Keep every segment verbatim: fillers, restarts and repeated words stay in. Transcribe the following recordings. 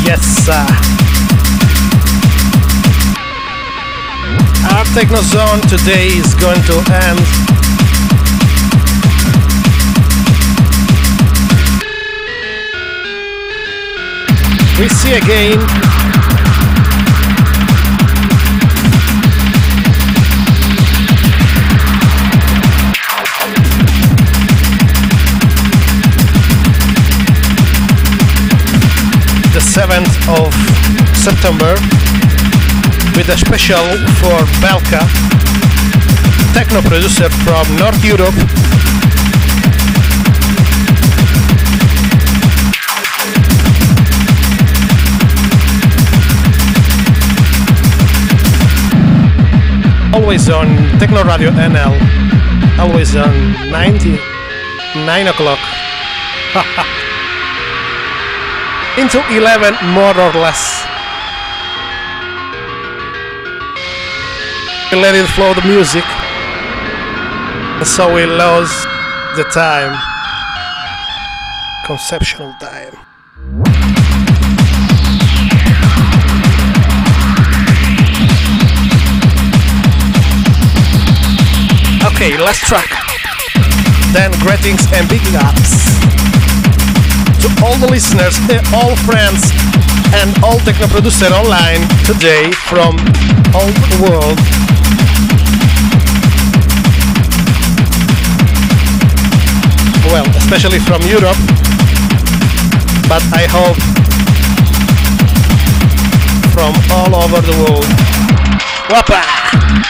Yes, sir. Our Techno Zone today is going to end. We see again. The seventh of September with a special for Belka, techno producer from North Europe. Always on Techno Radio N L, always on ninety, nine o'clock. Into eleven more or less. We let it flow the music, and so we lose the time, conceptual time. Okay, last track. Then greetings and big ups to all the listeners, all friends, and all techno producers online today from all the world. Well, especially from Europe, but I hope from all over the world. Wappa!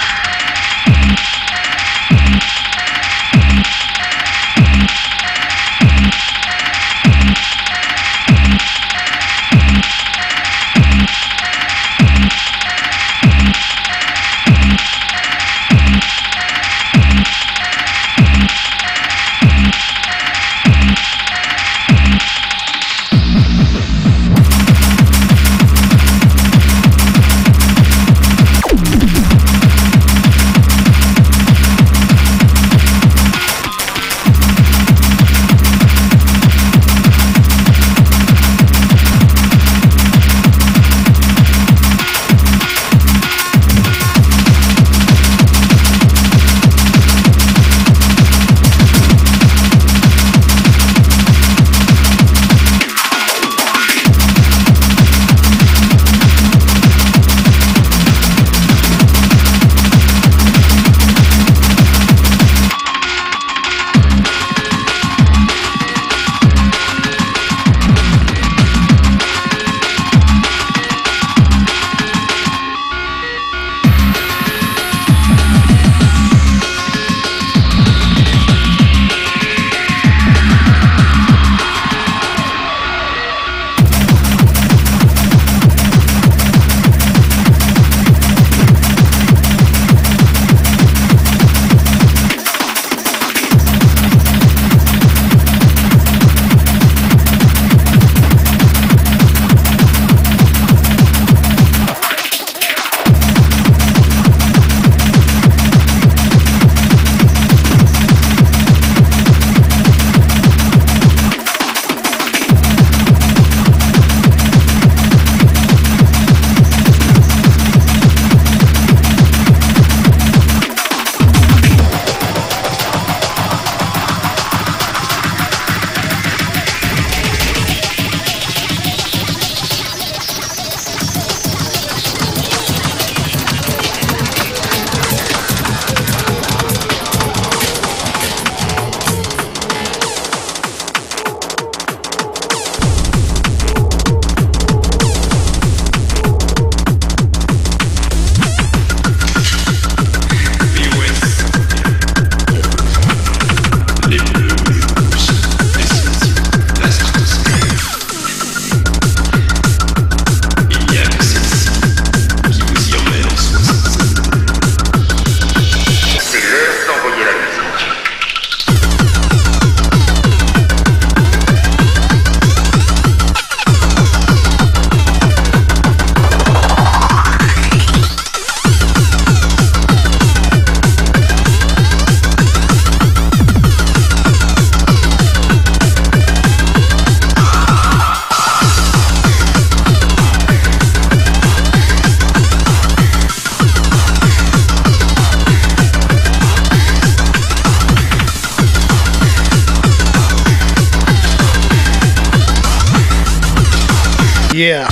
Yeah.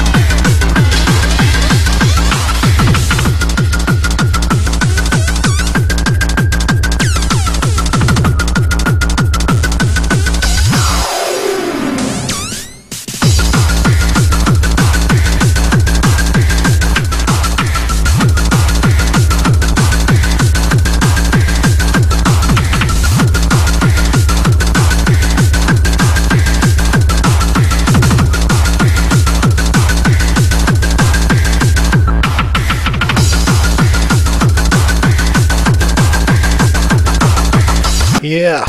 Yeah.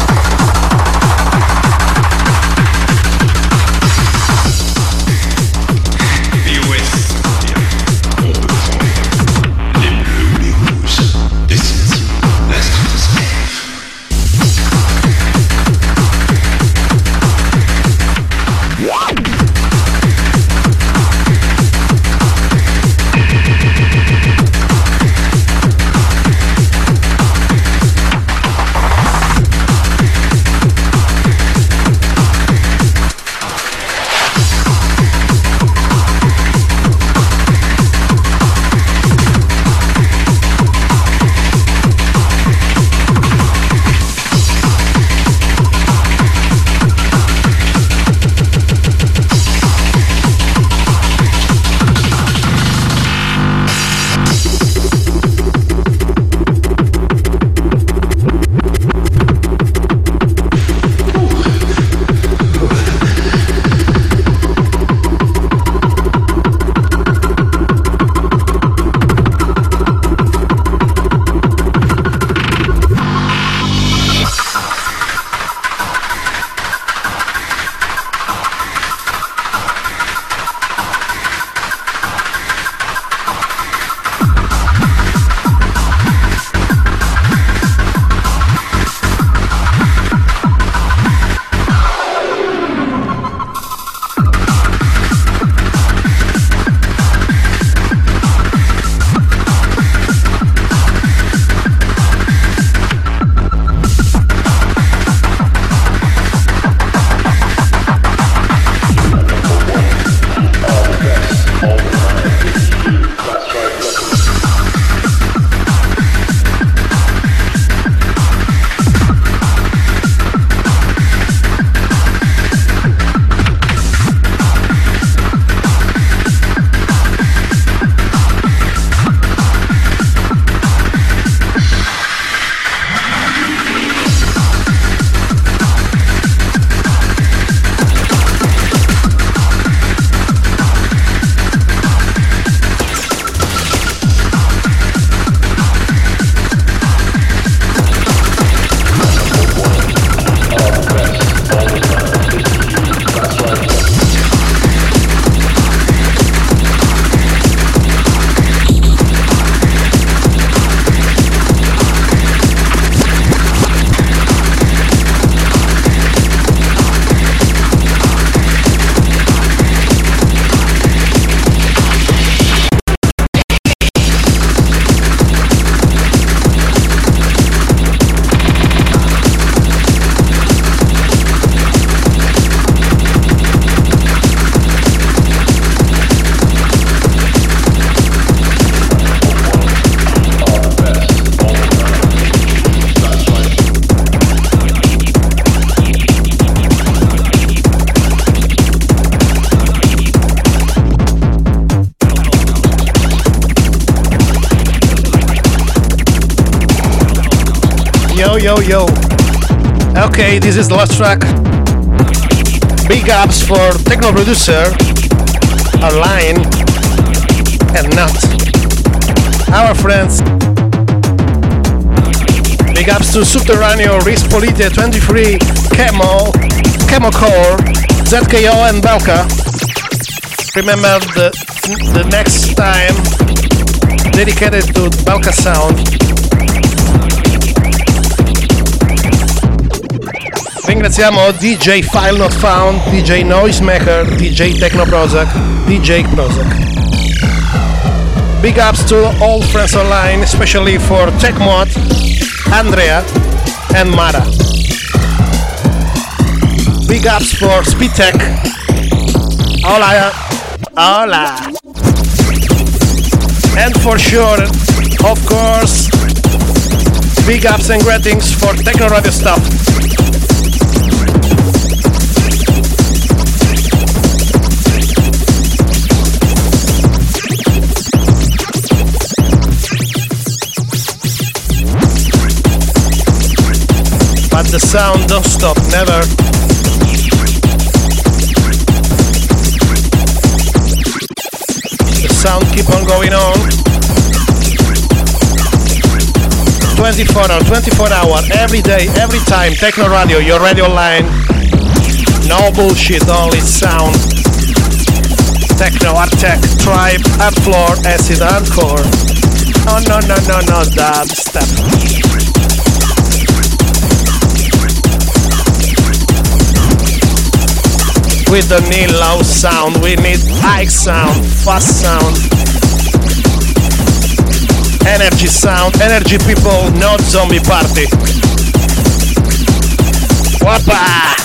Yo, yo, yo. Okay, this is the last track. Big ups for techno producer, Online, and not our friends. Big ups to Subterraneo, Rispolite twenty-three, Chemo, Chemo Core, Z K O, and Belka. Remember the, the next time dedicated to Belka Sound. Ringraziamo D J File Not Found, D J Noisemaker, D J Techno Prozac, D J Prozac. Big ups to all friends online, especially for TechMod, Andrea, and Mara. Big ups for Speedtech. Hola, hola. And for sure, of course, big ups and greetings for Techno Radio stuff. But the sound don't stop, never. The sound keep on going on. twenty-four hours, twenty-four hours, every day, every time. Techno Radio, your radio line. No bullshit, only sound. Techno, art tech, tribe, art floor, acid, hardcore. Oh no, no, no, no, dubstep. We don't need loud sound, we need high sound, fast sound, energy sound, energy people, not zombie party. Wappa!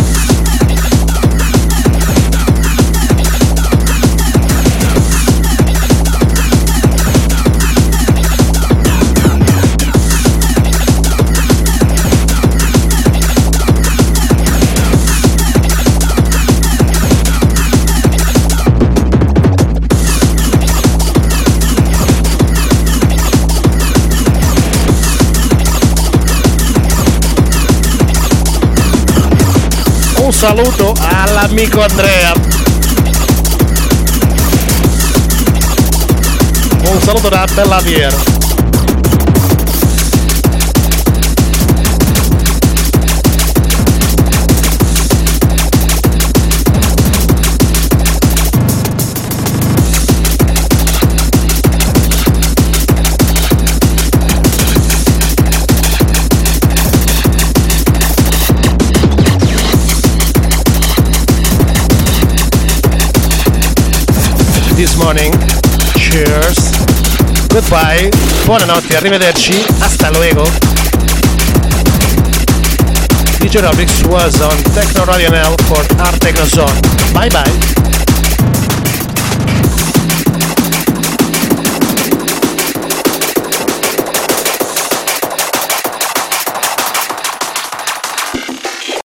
Un saluto all'amico Andrea. Un saluto da Bella Piero. This morning, cheers, goodbye, buonanotte, arrivederci, hasta luego. D J Robix was on Techno Radio N L for Art Techno Zone. Bye bye.